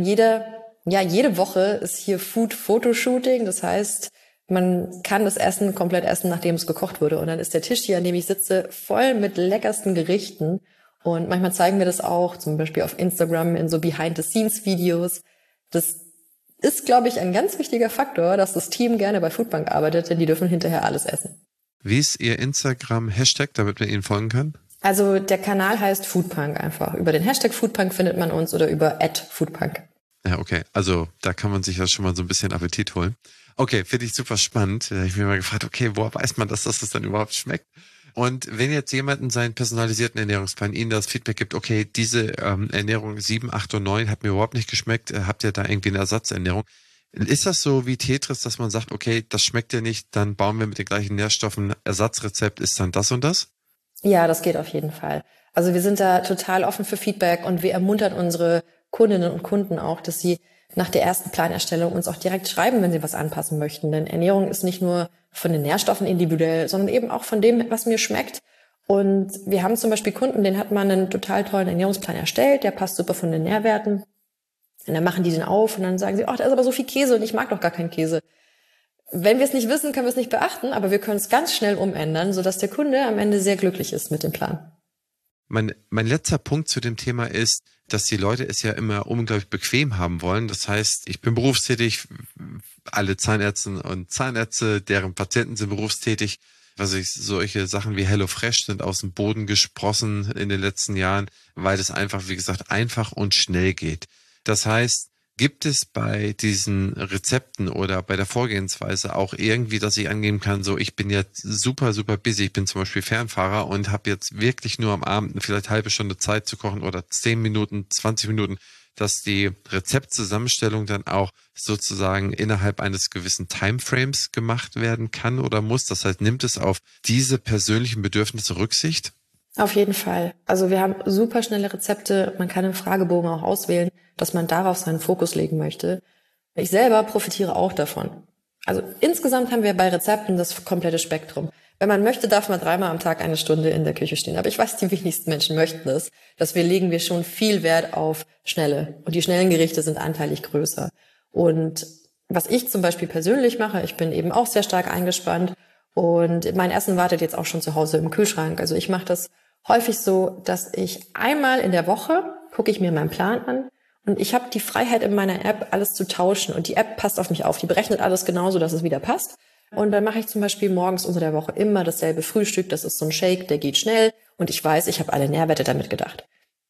jede Woche ist hier Food-Fotoshooting. Das heißt, man kann das Essen komplett essen, nachdem es gekocht wurde. Und dann ist der Tisch hier, an dem ich sitze, voll mit leckersten Gerichten. Und manchmal zeigen wir das auch, zum Beispiel auf Instagram in so Behind-the-Scenes-Videos. Das ist, glaube ich, ein ganz wichtiger Faktor, dass das Team gerne bei Foodbank arbeitet, denn die dürfen hinterher alles essen. Wie ist Ihr Instagram-Hashtag, damit man Ihnen folgen kann? Also der Kanal heißt Foodpunk einfach. Über den Hashtag Foodpunk findet man uns oder über @Foodpunk. Ja, okay. Also da kann man sich ja schon mal so ein bisschen Appetit holen. Okay, finde ich super spannend. Ich habe mich mal gefragt, okay, woher weiß man, dass das dann überhaupt schmeckt? Und wenn jetzt jemand in seinen personalisierten Ernährungsplan Ihnen das Feedback gibt, okay, diese Ernährung 7, 8 und 9 hat mir überhaupt nicht geschmeckt, habt ihr da irgendwie eine Ersatzernährung? Ist das so wie Tetris, dass man sagt, okay, das schmeckt dir nicht, dann bauen wir mit den gleichen Nährstoffen, Ersatzrezept ist dann das und das? Ja, das geht auf jeden Fall. Also wir sind da total offen für Feedback und wir ermuntern unsere Kundinnen und Kunden auch, dass sie nach der ersten Planerstellung uns auch direkt schreiben, wenn sie was anpassen möchten. Denn Ernährung ist nicht nur von den Nährstoffen individuell, sondern eben auch von dem, was mir schmeckt. Und wir haben zum Beispiel Kunden, denen hat man einen total tollen Ernährungsplan erstellt, der passt super von den Nährwerten. Und dann machen die den auf und dann sagen sie, ach, da ist aber so viel Käse und ich mag doch gar keinen Käse. Wenn wir es nicht wissen, können wir es nicht beachten, aber wir können es ganz schnell umändern, sodass der Kunde am Ende sehr glücklich ist mit dem Plan. Mein letzter Punkt zu dem Thema ist, dass die Leute es ja immer unglaublich bequem haben wollen. Das heißt, ich bin berufstätig, alle Zahnärztinnen und Zahnärzte, deren Patienten sind berufstätig. Also solche Sachen wie HelloFresh sind aus dem Boden gesprossen in den letzten Jahren, weil es einfach, wie gesagt, einfach und schnell geht. Das heißt, gibt es bei diesen Rezepten oder bei der Vorgehensweise auch irgendwie, dass ich angeben kann, so ich bin jetzt super, super busy, ich bin zum Beispiel Fernfahrer und habe jetzt wirklich nur am Abend vielleicht eine halbe Stunde Zeit zu kochen oder 10 Minuten, 20 Minuten, dass die Rezeptzusammenstellung dann auch sozusagen innerhalb eines gewissen Timeframes gemacht werden kann oder muss? Das heißt, nimmt es auf diese persönlichen Bedürfnisse Rücksicht? Auf jeden Fall. Also wir haben super schnelle Rezepte. Man kann im Fragebogen auch auswählen, dass man darauf seinen Fokus legen möchte. Ich selber profitiere auch davon. Also insgesamt haben wir bei Rezepten das komplette Spektrum. Wenn man möchte, darf man 3-mal am Tag 1 Stunde in der Küche stehen. Aber ich weiß, die wenigsten Menschen möchten das. Deswegen legen wir schon viel Wert auf Schnelle. Und die schnellen Gerichte sind anteilig größer. Und was ich zum Beispiel persönlich mache, ich bin eben auch sehr stark eingespannt. Und mein Essen wartet jetzt auch schon zu Hause im Kühlschrank. Also ich mache das häufig so, dass ich einmal in der Woche gucke ich mir meinen Plan an und ich habe die Freiheit in meiner App, alles zu tauschen. Und die App passt auf mich auf. Die berechnet alles genauso, dass es wieder passt. Und dann mache ich zum Beispiel morgens unter der Woche immer dasselbe Frühstück. Das ist so ein Shake, der geht schnell. Und ich weiß, ich habe alle Nährwerte damit gedacht.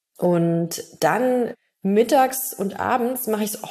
Und dann mittags und abends mache ich es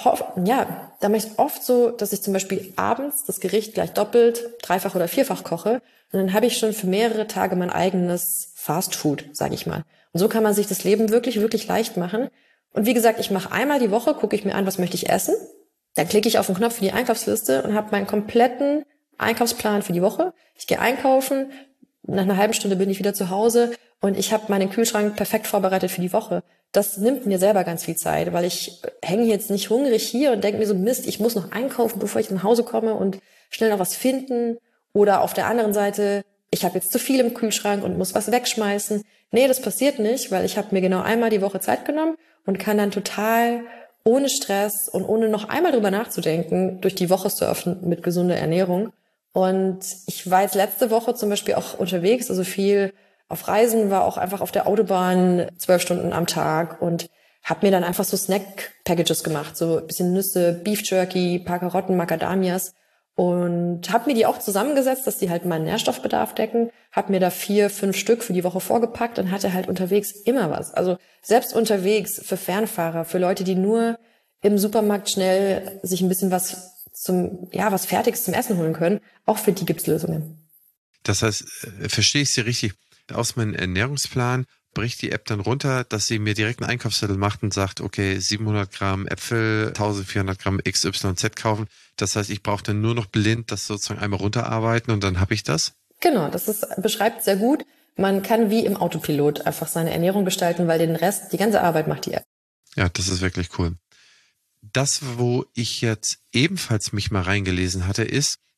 oft so, dass ich zum Beispiel abends das Gericht gleich doppelt, dreifach oder vierfach koche. Und dann habe ich schon für mehrere Tage mein eigenes Fast Food, sage ich mal. Und so kann man sich das Leben wirklich, wirklich leicht machen. Und wie gesagt, ich mache einmal die Woche, gucke ich mir an, was möchte ich essen. Dann klicke ich auf den Knopf für die Einkaufsliste und habe meinen kompletten Einkaufsplan für die Woche. Ich gehe einkaufen, nach einer halben Stunde bin ich wieder zu Hause und ich habe meinen Kühlschrank perfekt vorbereitet für die Woche. Das nimmt mir selber ganz viel Zeit, weil ich hänge jetzt nicht hungrig hier und denke mir so, Mist, ich muss noch einkaufen, bevor ich nach Hause komme und schnell noch was finden. Oder auf der anderen Seite, ich habe jetzt zu viel im Kühlschrank und muss was wegschmeißen. Nee, das passiert nicht, weil ich habe mir genau einmal die Woche Zeit genommen und kann dann total ohne Stress und ohne noch einmal drüber nachzudenken, durch die Woche surfen mit gesunder Ernährung. Und ich war jetzt letzte Woche zum Beispiel auch unterwegs, also viel auf Reisen, war auch einfach auf der Autobahn 12 Stunden am Tag und habe mir dann einfach so Snack-Packages gemacht, so ein bisschen Nüsse, Beef Jerky, paar Karotten, Macadamias und habe mir die auch zusammengesetzt, dass die halt meinen Nährstoffbedarf decken, habe mir da 4, 5 Stück für die Woche vorgepackt und hatte halt unterwegs immer was. Also selbst unterwegs für Fernfahrer, für Leute, die nur im Supermarkt schnell sich ein bisschen was Fertiges zum Essen holen können, auch für die gibt's Lösungen. Das heißt, verstehe ich Sie richtig? Aus meinem Ernährungsplan bricht die App dann runter, dass sie mir direkt einen Einkaufszettel macht und sagt, okay, 700 Gramm Äpfel, 1400 Gramm XYZ kaufen. Das heißt, ich brauche dann nur noch blind das sozusagen einmal runterarbeiten und dann habe ich das? Genau, beschreibt sehr gut. Man kann wie im Autopilot einfach seine Ernährung gestalten, weil den Rest, die ganze Arbeit macht die App. Ja, das ist wirklich cool. Das, wo ich jetzt ebenfalls mich mal reingelesen hatte, ist,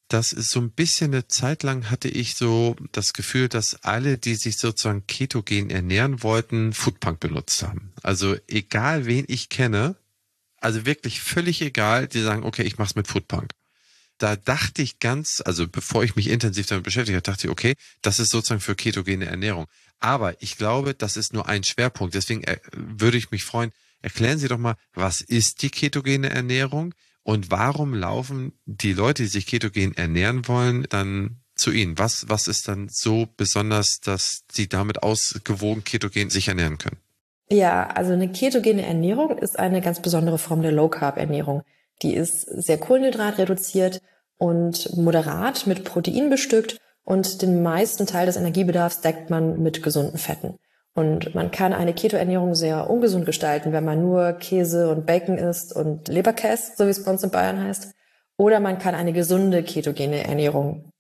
Das ist so ein bisschen eine Zeit lang hatte ich so das Gefühl, dass alle, die sich sozusagen ketogen ernähren wollten, Foodpunk benutzt haben. Also egal wen ich kenne, also wirklich völlig egal, die sagen, okay, ich mach's mit Foodpunk. Da dachte ich also bevor ich mich intensiv damit beschäftigt habe, dachte ich, okay, das ist sozusagen für ketogene Ernährung. Aber ich glaube, das ist nur ein Schwerpunkt. Deswegen würde ich mich freuen, erklären Sie doch mal, was ist die ketogene Ernährung und warum laufen die Leute, die sich ketogen ernähren wollen, dann zu Ihnen? Was ist dann so besonders, dass Sie damit ausgewogen ketogen sich ernähren können? Ja, also eine ketogene Ernährung ist eine ganz besondere Form der Low-Carb-Ernährung. Die ist sehr kohlenhydratreduziert und moderat mit Protein bestückt und den meisten Teil des Energiebedarfs deckt man mit gesunden Fetten. Und man kann eine Keto-Ernährung sehr ungesund gestalten, wenn man nur Käse und Bacon isst und Leberkäse, so wie es bei uns in Bayern heißt. Oder man kann eine gesunde ketogene Ernährung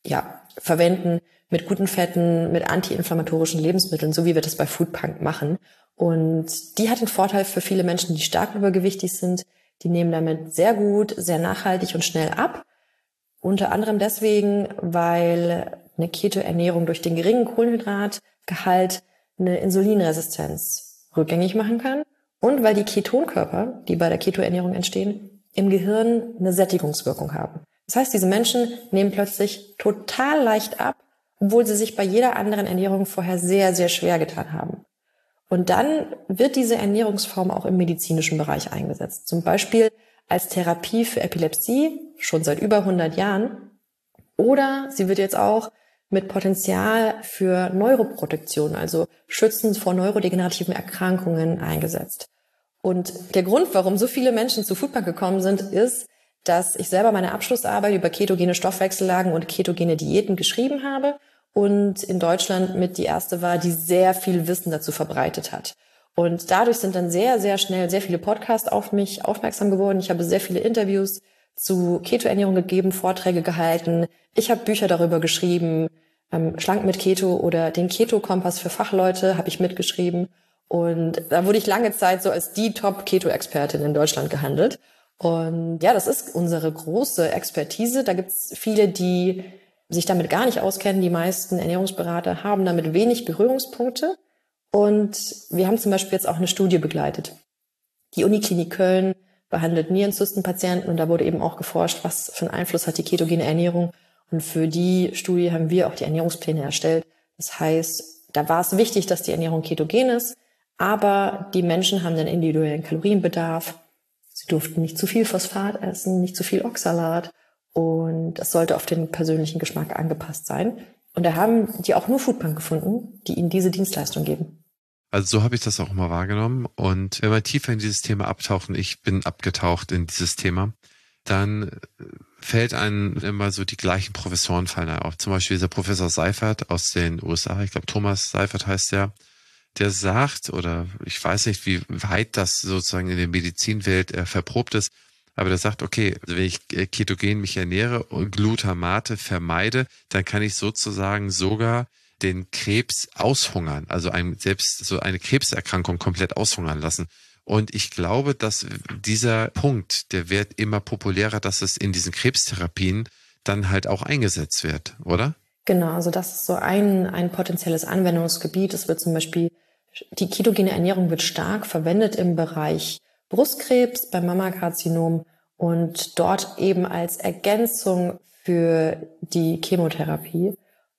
verwenden mit guten Fetten, mit antiinflammatorischen Lebensmitteln, so wie wir das bei Foodpunk machen. Und die hat den Vorteil für viele Menschen, die stark übergewichtig sind. Die nehmen damit sehr gut, sehr nachhaltig und schnell ab. Unter anderem deswegen, weil eine Keto-Ernährung durch den geringen Kohlenhydratgehalt eine Insulinresistenz rückgängig machen kann und weil die Ketonkörper, die bei der Keto-Ernährung entstehen, im Gehirn eine Sättigungswirkung haben. Das heißt, diese Menschen nehmen plötzlich total leicht ab, obwohl sie sich bei jeder anderen Ernährung vorher sehr, sehr schwer getan haben. Und dann wird diese Ernährungsform auch im medizinischen Bereich eingesetzt. Zum Beispiel als Therapie für Epilepsie, schon seit über 100 Jahren. Oder sie wird jetzt auch mit Potenzial für Neuroprotektion, also schützend vor neurodegenerativen Erkrankungen eingesetzt. Und der Grund, warum so viele Menschen zu Foodpunk gekommen sind, ist, dass ich selber meine Abschlussarbeit über ketogene Stoffwechsellagen und ketogene Diäten geschrieben habe und in Deutschland mit die erste war, die sehr viel Wissen dazu verbreitet hat. Und dadurch sind dann sehr, sehr schnell sehr viele Podcasts auf mich aufmerksam geworden. Ich habe sehr viele Interviews zu Keto-Ernährung gegeben, Vorträge gehalten. Ich habe Bücher darüber geschrieben, Schlank mit Keto oder den Keto-Kompass für Fachleute habe ich mitgeschrieben. Und da wurde ich lange Zeit so als die Top-Keto-Expertin in Deutschland gehandelt. Und ja, das ist unsere große Expertise. Da gibt es viele, die sich damit gar nicht auskennen. Die meisten Ernährungsberater haben damit wenig Berührungspunkte. Und wir haben zum Beispiel jetzt auch eine Studie begleitet. Die Uniklinik Köln behandelt Nierenzystenpatienten und da wurde eben auch geforscht, was für einen Einfluss hat die ketogene Ernährung. Und für die Studie haben wir auch die Ernährungspläne erstellt. Das heißt, da war es wichtig, dass die Ernährung ketogen ist, aber die Menschen haben einen individuellen Kalorienbedarf. Sie durften nicht zu viel Phosphat essen, nicht zu viel Oxalat und das sollte auf den persönlichen Geschmack angepasst sein. Und da haben die auch nur Foodpunk gefunden, die ihnen diese Dienstleistung geben. Also so habe ich das auch mal wahrgenommen. Und wenn wir tiefer in dieses Thema abtauchen, ich bin abgetaucht in dieses Thema, dann fällt einem immer so die gleichen Professoren fallen auf. Zum Beispiel dieser Professor Seifert aus den USA, ich glaube Thomas Seifert heißt der sagt, oder ich weiß nicht, wie weit das sozusagen in der Medizinwelt verprobt ist, aber der sagt, okay, wenn ich ketogen mich ernähre und Glutamate vermeide, dann kann ich sozusagen sogar den Krebs aushungern, also selbst so eine Krebserkrankung komplett aushungern lassen. Und ich glaube, dass dieser Punkt, der wird immer populärer, dass es in diesen Krebstherapien dann halt auch eingesetzt wird, oder? Genau, also das ist so ein potenzielles Anwendungsgebiet. Es wird zum Beispiel, die ketogene Ernährung wird stark verwendet im Bereich Brustkrebs, beim Mammakarzinom und dort eben als Ergänzung für die Chemotherapie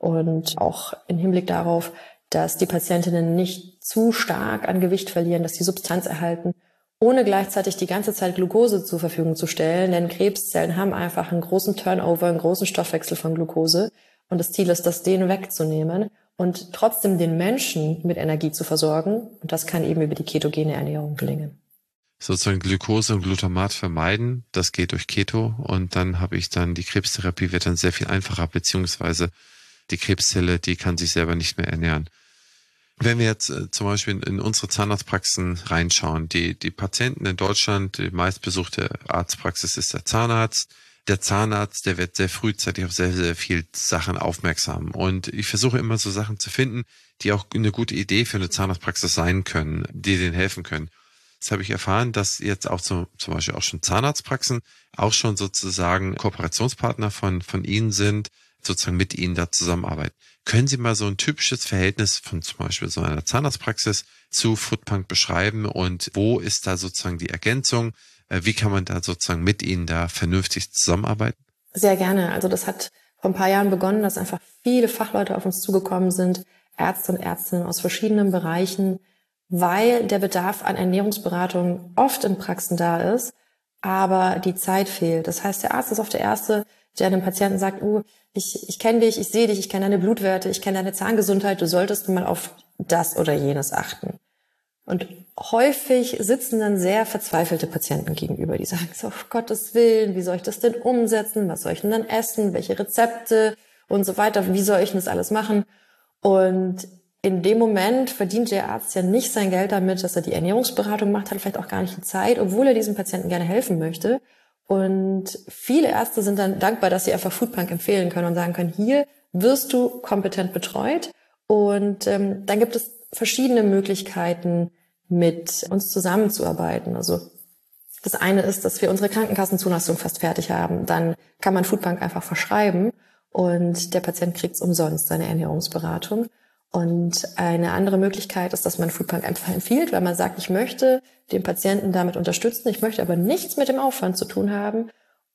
und auch im Hinblick darauf, dass die Patientinnen nicht zu stark an Gewicht verlieren, dass sie Substanz erhalten, ohne gleichzeitig die ganze Zeit Glucose zur Verfügung zu stellen, denn Krebszellen haben einfach einen großen Turnover, einen großen Stoffwechsel von Glucose und das Ziel ist, das denen wegzunehmen und trotzdem den Menschen mit Energie zu versorgen und das kann eben über die ketogene Ernährung gelingen. Sozusagen Glucose und Glutamat vermeiden, das geht durch Keto und dann habe ich dann, die Krebstherapie wird dann sehr viel einfacher, beziehungsweise die Krebszelle, die kann sich selber nicht mehr ernähren. Wenn wir jetzt zum Beispiel in unsere Zahnarztpraxen reinschauen, die Patienten in Deutschland, die meistbesuchte Arztpraxis ist der Zahnarzt. Der Zahnarzt, der wird sehr frühzeitig auf sehr, sehr viel Sachen aufmerksam. Und ich versuche immer so Sachen zu finden, die auch eine gute Idee für eine Zahnarztpraxis sein können, die denen helfen können. Jetzt habe ich erfahren, dass jetzt auch zum Beispiel auch schon Zahnarztpraxen auch schon sozusagen Kooperationspartner von Ihnen sind, sozusagen mit Ihnen da zusammenarbeiten. Können Sie mal so ein typisches Verhältnis von zum Beispiel so einer Zahnarztpraxis zu Foodpunk beschreiben und wo ist da sozusagen die Ergänzung? Wie kann man da sozusagen mit Ihnen da vernünftig zusammenarbeiten? Sehr gerne. Also das hat vor ein paar Jahren begonnen, dass einfach viele Fachleute auf uns zugekommen sind, Ärzte und Ärztinnen aus verschiedenen Bereichen, weil der Bedarf an Ernährungsberatung oft in Praxen da ist, aber die Zeit fehlt. Das heißt, der Arzt ist oft der Erste, der dem Patienten sagt, ich kenne dich, ich sehe dich, ich kenne deine Blutwerte, ich kenne deine Zahngesundheit, du solltest mal auf das oder jenes achten. Und häufig sitzen dann sehr verzweifelte Patienten gegenüber, die sagen, so, auf Gottes Willen, wie soll ich das denn umsetzen? Was soll ich denn dann essen? Welche Rezepte und so weiter? Wie soll ich denn das alles machen? Und in dem Moment verdient der Arzt ja nicht sein Geld damit, dass er die Ernährungsberatung macht, hat vielleicht auch gar nicht die Zeit, obwohl er diesem Patienten gerne helfen möchte. Und viele Ärzte sind dann dankbar, dass sie einfach Foodpunk empfehlen können und sagen können, hier wirst du kompetent betreut. Und dann gibt es verschiedene Möglichkeiten, mit uns zusammenzuarbeiten. Also das eine ist, dass wir unsere Krankenkassenzulassung fast fertig haben. Dann kann man Foodpunk einfach verschreiben und der Patient kriegt umsonst seine Ernährungsberatung. Und eine andere Möglichkeit ist, dass man Foodpunk einfach empfiehlt, weil man sagt, ich möchte den Patienten damit unterstützen, ich möchte aber nichts mit dem Aufwand zu tun haben.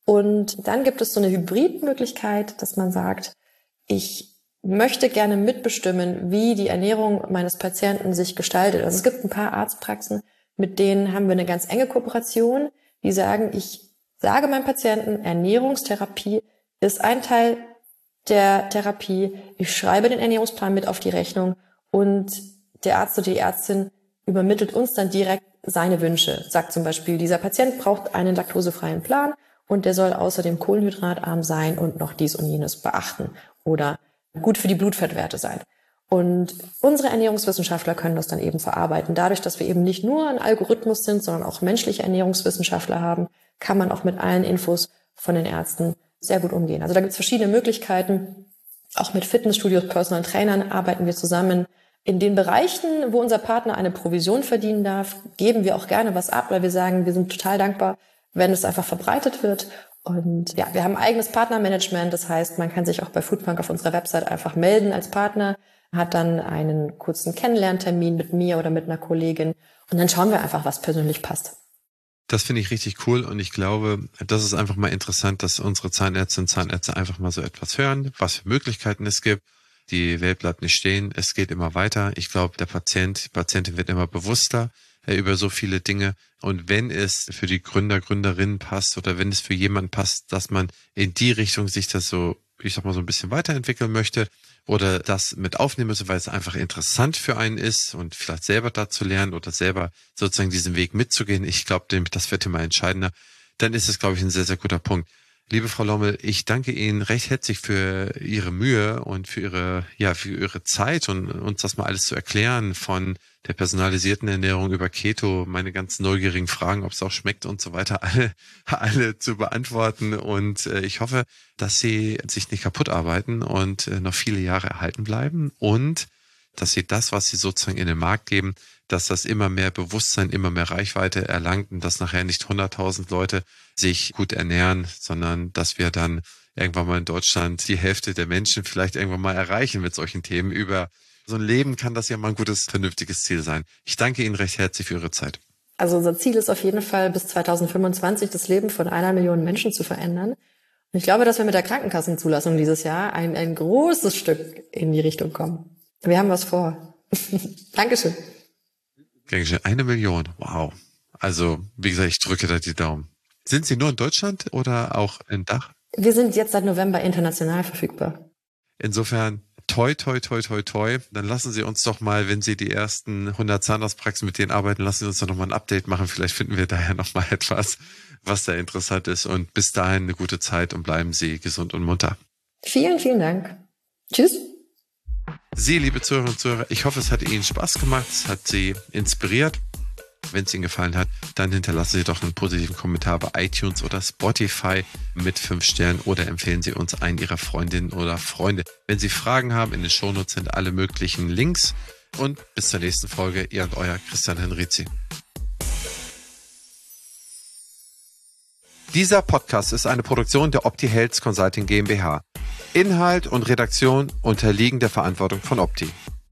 Und dann gibt es so eine Hybridmöglichkeit, dass man sagt, ich möchte gerne mitbestimmen, wie die Ernährung meines Patienten sich gestaltet. Also es gibt ein paar Arztpraxen, mit denen haben wir eine ganz enge Kooperation, die sagen, ich sage meinem Patienten, Ernährungstherapie ist ein Teil der Therapie. Ich schreibe den Ernährungsplan mit auf die Rechnung und der Arzt oder die Ärztin übermittelt uns dann direkt seine Wünsche. Sagt zum Beispiel, dieser Patient braucht einen laktosefreien Plan und der soll außerdem kohlenhydratarm sein und noch dies und jenes beachten oder gut für die Blutfettwerte sein. Und unsere Ernährungswissenschaftler können das dann eben verarbeiten. Dadurch, dass wir eben nicht nur ein Algorithmus sind, sondern auch menschliche Ernährungswissenschaftler haben, kann man auch mit allen Infos von den Ärzten sehr gut umgehen. Also da gibt es verschiedene Möglichkeiten. Auch mit Fitnessstudios, Personal Trainern arbeiten wir zusammen. In den Bereichen, wo unser Partner eine Provision verdienen darf, geben wir auch gerne was ab, weil wir sagen, wir sind total dankbar, wenn es einfach verbreitet wird. Und ja, wir haben ein eigenes Partnermanagement. Das heißt, man kann sich auch bei Foodpunk auf unserer Website einfach melden als Partner, hat dann einen kurzen Kennenlerntermin mit mir oder mit einer Kollegin. Und dann schauen wir einfach, was persönlich passt. Das finde ich richtig cool und ich glaube, das ist einfach mal interessant, dass unsere Zahnärztinnen und Zahnärzte einfach mal so etwas hören, was für Möglichkeiten es gibt. Die Welt bleibt nicht stehen, es geht immer weiter. Ich glaube, der Patient, die Patientin wird immer bewusster über so viele Dinge. Und wenn es für die Gründer, Gründerinnen passt oder wenn es für jemanden passt, dass man in die Richtung sich das so, ich sag mal, so ein bisschen weiterentwickeln möchte oder das mit aufnehmen müssen, weil es einfach interessant für einen ist und vielleicht selber da zu lernen oder selber sozusagen diesen Weg mitzugehen. Ich glaube, das wird immer entscheidender. Dann ist es, glaube ich, ein sehr, sehr guter Punkt. Liebe Frau Lommel, ich danke Ihnen recht herzlich für Ihre Mühe und für Ihre Zeit und uns das mal alles zu erklären von der personalisierten Ernährung über Keto, meine ganz neugierigen Fragen, ob es auch schmeckt und so weiter, alle zu beantworten. Und ich hoffe, dass Sie sich nicht kaputt arbeiten und noch viele Jahre erhalten bleiben und dass Sie das, was Sie sozusagen in den Markt geben, dass das immer mehr Bewusstsein, immer mehr Reichweite erlangt und dass nachher nicht 100.000 Leute sich gut ernähren, sondern dass wir dann irgendwann mal in Deutschland die Hälfte der Menschen vielleicht irgendwann mal erreichen mit solchen Themen. Über so ein Leben kann das ja mal ein gutes, vernünftiges Ziel sein. Ich danke Ihnen recht herzlich für Ihre Zeit. Also unser Ziel ist auf jeden Fall, bis 2025 das Leben von 1 Million Menschen zu verändern. Und ich glaube, dass wir mit der Krankenkassenzulassung dieses Jahr ein großes Stück in die Richtung kommen. Wir haben was vor. Dankeschön. Dankeschön. 1 Million. Wow. Also, wie gesagt, ich drücke da die Daumen. Sind Sie nur in Deutschland oder auch in Dach? Wir sind jetzt seit November international verfügbar. Insofern, toi, toi, toi, toi, toi. Dann lassen Sie uns doch mal, wenn Sie die ersten 100 Zahnarztpraxen mit denen arbeiten, lassen Sie uns doch noch mal ein Update machen. Vielleicht finden wir daher noch mal etwas, was da interessant ist. Und bis dahin eine gute Zeit und bleiben Sie gesund und munter. Vielen, vielen Dank. Tschüss. Sie, liebe Zuhörerinnen und Zuhörer, ich hoffe, es hat Ihnen Spaß gemacht, es hat Sie inspiriert. Wenn es Ihnen gefallen hat, dann hinterlassen Sie doch einen positiven Kommentar bei iTunes oder Spotify mit 5 Sternen oder empfehlen Sie uns einen Ihrer Freundinnen oder Freunde. Wenn Sie Fragen haben, in den Shownotes sind alle möglichen Links und bis zur nächsten Folge, Ihr und Euer Christian Henrizi. Dieser Podcast ist eine Produktion der Opti Health Consulting GmbH. Inhalt und Redaktion unterliegen der Verantwortung von Opti.